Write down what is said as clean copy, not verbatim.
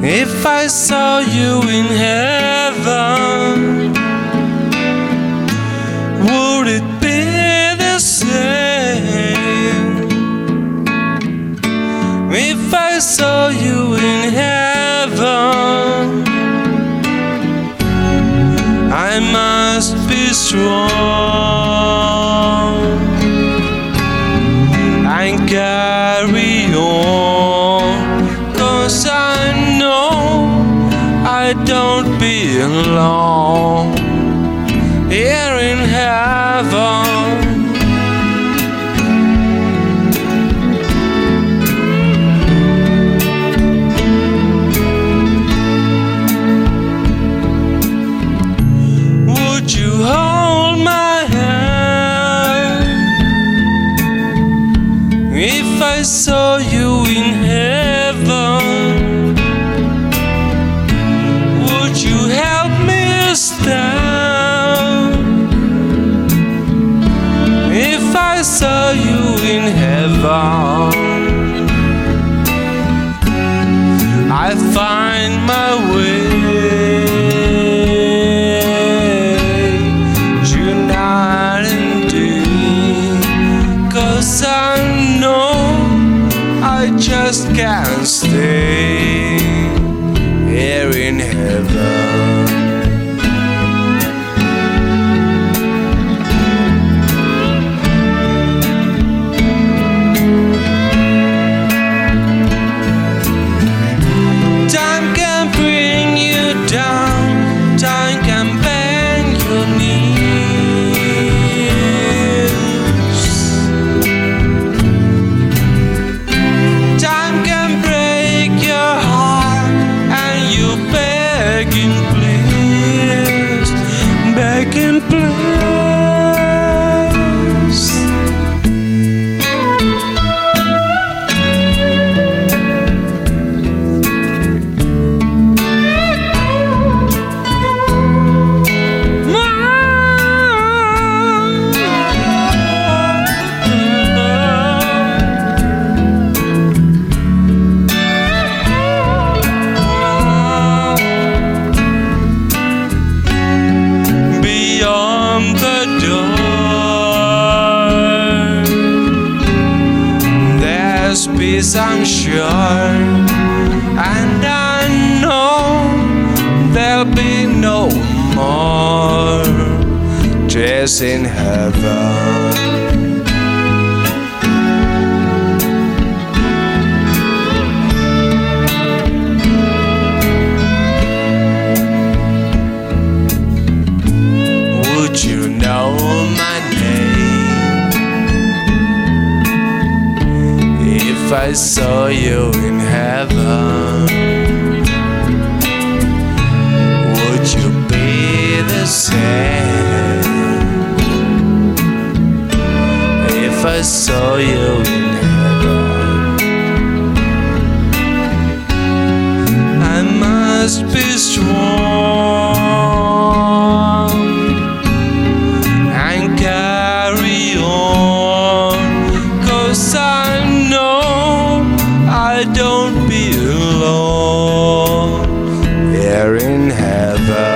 If I saw you in heaven, would it be the same? If I saw you in heaven, I must be strong and carry on, 'cause I know I don't belong here in heaven. Would you hold my hand if I saw you in heaven? Would you help me stand if I saw you in heaven? I find my way night and day, 'cause I know I just can't stay here in heaven. Time can bring you down, time can bend your knees, time can break your heart and you begging please, begging please. Beyond the door, there's peace, I'm sure, and I know there'll be no more tears in heaven. Would you know my name if I saw you in heaven? Would you be the same if I saw you in heaven? I must be strong and carry on, 'cause I know I don't belong here in heaven.